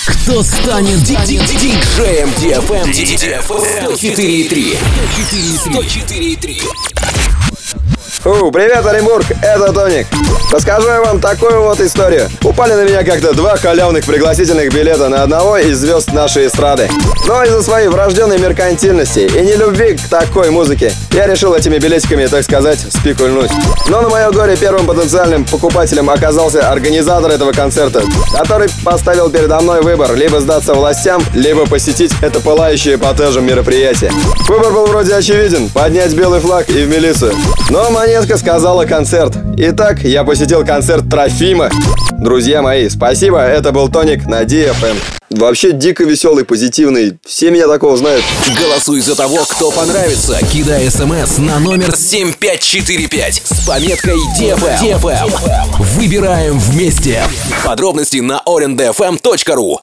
Кто станет диджеем DFM 104.3? 104.3. Привет, Оренбург, это Тоник. Расскажу я вам такую вот историю. Упали на меня как-то два халявных пригласительных билета на одного из звезд нашей эстрады. Но из-за своей врожденной меркантильности и нелюбви к такой музыке я решил этими билетиками, так сказать, спекульнуть. Но на мое горе первым потенциальным покупателем оказался организатор этого концерта, который поставил передо мной выбор: либо сдаться властям, либо посетить это пылающее эпатажем мероприятие. Выбор был вроде очевиден: поднять белый флаг и в милицию. Но монетка сказала концерт. Итак, я посетил концерт Трофима. Друзья мои, спасибо, это был Тоник на DFM. Вообще дико веселый, позитивный. Все меня такого знают. Голосуй за того, кто понравится. Кидай смс на номер 7545 с пометкой DFM. Выбираем вместе. Подробности на orndfm.ru.